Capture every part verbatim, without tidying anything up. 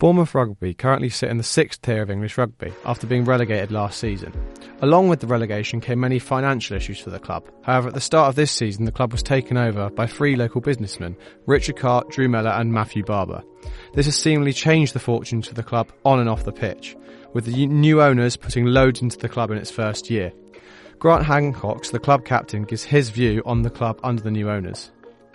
Bournemouth Rugby currently sit in the sixth tier of English rugby after being relegated last season. Along with the relegation came many financial issues for the club. However, at the start of this season, the club was taken over by three local businessmen, Richard Carr, Drew Mellor and Matthew Barber. This has seemingly changed the fortunes of the club on and off the pitch, with the new owners putting loads into the club in its first year. Grant Hancock, the club captain, gives his view on the club under the new owners.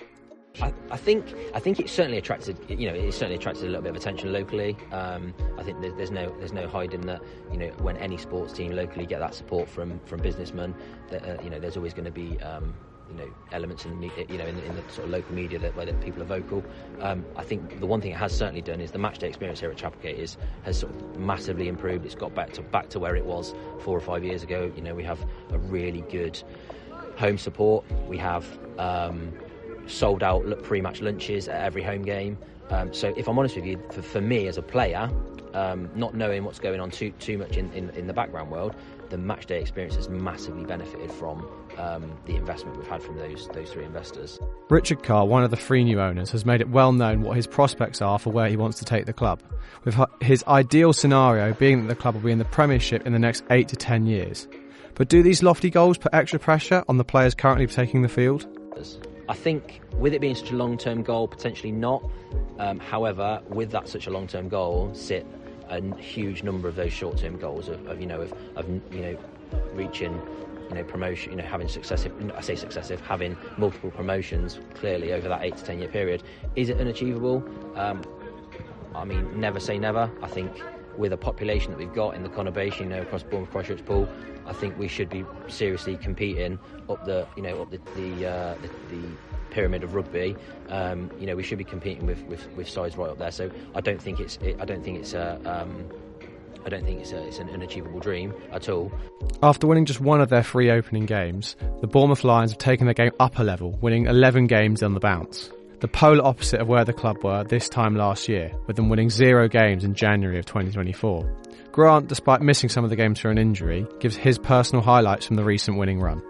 I, I think I think it's certainly attracted you know it's certainly attracted a little bit of attention locally. Um, I think there's, there's no there's no hiding that you know when any sports team locally get that support from from businessmen, that uh, you know there's always going to be um, you know elements in the you know in, in the sort of local media that where that people are vocal. Um, I think the one thing it has certainly done is the matchday experience here at Chapelgate is has sort of massively improved. It's got back to back to where it was four or five years ago. You know we have a really good home support. We have um, sold out pre-match lunches at every home game. Um, so if I'm honest with you, for, for me as a player, um, not knowing what's going on too too much in, in, in the background world, the matchday experience has massively benefited from um, the investment we've had from those those three investors. Richard Carr, one of the three new owners, has made it well known what his prospects are for where he wants to take the club, with his ideal scenario being that the club will be in the Premiership in the next eight to ten years. But do these lofty goals put extra pressure on the players currently taking the field? I think with it being such a long-term goal, potentially not. Um, however, with that such a long-term goal, sit a huge number of those short-term goals of, of you know of, of you know reaching you know promotion, you know having successive. I say successive, having multiple promotions clearly over that eight to ten year period. Is it unachievable? Um, I mean, never say never. I think with a population that we've got in the conurbation, you know, across Bournemouth, Christchurch, Poole, I think we should be seriously competing up the, you know, up the the, uh, the, the pyramid of rugby. Um, you know, we should be competing with, with, with sides right up there. So I don't think it's it, I don't think it's a um, I don't think it's a, it's an unachievable dream at all. After winning just one of their three opening games, the Bournemouth Lions have taken their game up a level, winning eleven games on the bounce. The polar opposite of where the club were this time last year, with them winning zero games in January of twenty twenty-four. Grant, despite missing some of the games for an injury, gives his personal highlights from the recent winning run.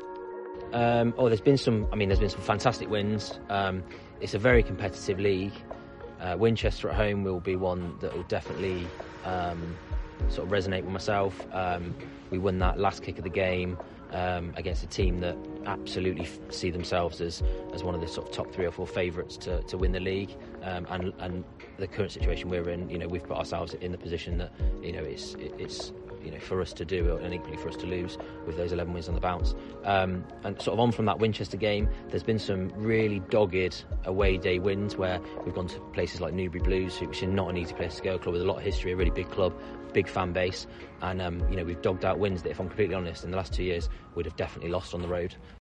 Um, oh, there's been some. I mean, there's been some fantastic wins. Um, it's a very competitive league. Uh, Winchester at home will be one that will definitely um, sort of resonate with myself. Um, we won that last kick of the game um, against a team that absolutely f- see themselves as, as one of the sort of top three or four favourites to, to win the league. Um, and and the current situation we're in, you know, we've put ourselves in the position that you know it's it, it's. you know, for us to do and equally for us to lose with those eleven wins on the bounce. Um, and sort of on from that Winchester game, there's been some really dogged away day wins where we've gone to places like Newbury Blues, which is not an easy place to go, a club with a lot of history, a really big club, big fan base, and um, you know, we've dogged out wins that, if I'm completely honest, in the last two years, we'd have definitely lost on the road.